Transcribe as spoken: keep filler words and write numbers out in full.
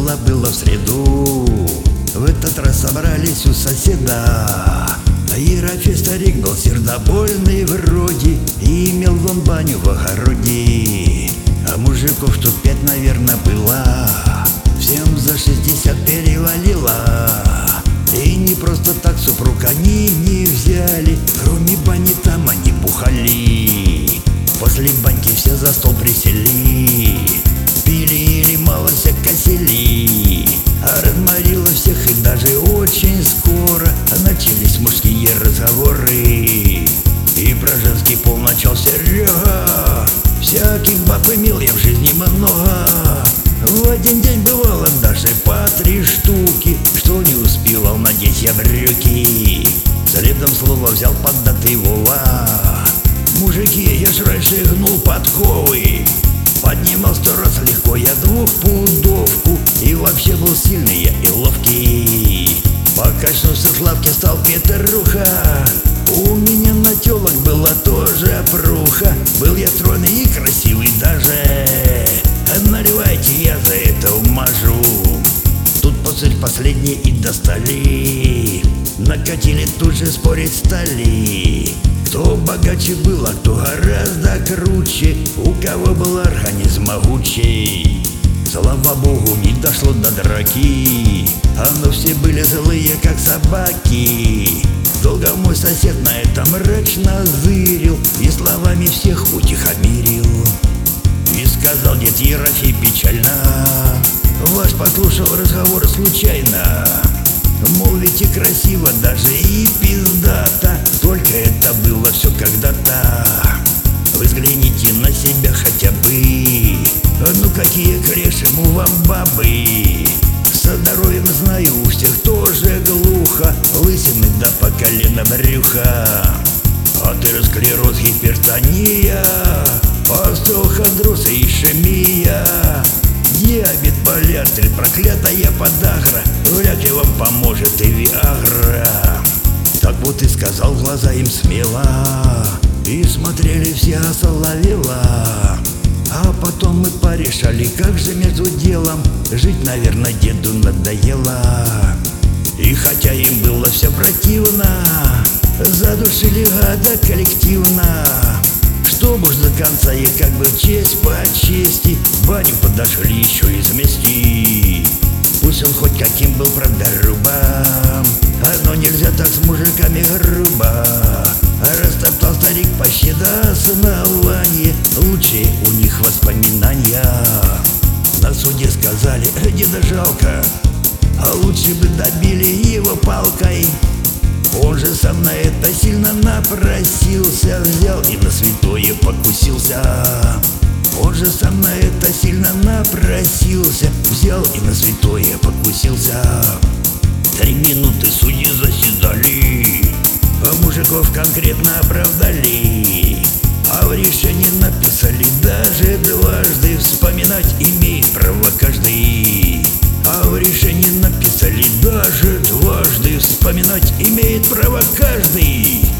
была была в среду. В этот раз собрались у соседа. Ерофей старик был сердобольный вроде, и имел он баню в огороде. А мужиков штук пять, наверное, было, всем за шестьдесят перевалило. И не просто так супруг они не взяли, кроме бани там они бухали. После баньки все за стол присели, пили или мало все косили. А разморило всех и даже очень скоро начались мужские разговоры. И про женский пол начал Серега. Всяких баб имел я в жизни много. В один день бывало даже по три штуки, что не успевал надеть я брюки. Следом слово взял поддатый Вова. Мужики, я ж раньше гнул подковы, поднимал сто раз легко я двухпудовку, и вообще был сильный я и ловкий. Покачнулся с лавки, стал Петруха. У меня на тёлок была тоже опруха. Был я стройный и красивый даже. Наливайте, я за это умажу. Тут пузырь последний и достали. Накатили, тут же спорить стали. Кто богаче был, а кто гораздо круче, у кого был организм могучий. Слава богу, не дошло до драки, а но все были злые, как собаки. Долго мой сосед на этом мрачно зырил и словами всех утихомирил. И сказал дед Ерофей печально: ваш послушал разговор случайно. Мол, ведь и красиво, даже и пиздато, только это было все когда-то. Вы взгляните на себя хотя бы, ну какие к лешему вам бабы. Со здоровьем знаю, у всех тоже глухо, лысины да по колено брюха. Атеросклероз, гипертония, остеохондроз и ишемия, диабет, полиартрит, проклятая подагра, вряд ли вам поможет и виагра. Так вот и сказал в глаза им смело, и смотрели все осоловело. А потом мы порешали, как же между делом жить, наверное, деду надоело. И хотя им было все противно, задушили гада коллективно. Чтобы уж до конца и как бы честь по чести, баню подошли еще и смести. Пусть он хоть каким был, правда, рубом, но нельзя так с мужиками грубо. Растоптал старик почти до основания, лучшие у них воспоминания. На суде сказали: деда жалко, а лучше бы добили его палкой. Он же сам на это сильно напросился, взял и на святое покусился. Он же сам на это сильно напросился, взял и на святое покусился. Три минуты судьи заседали, а мужиков конкретно оправдали. А в решении написали даже дважды: вспоминать имеет право каждый. А в решении написали даже дважды: вспоминать имеет право каждый.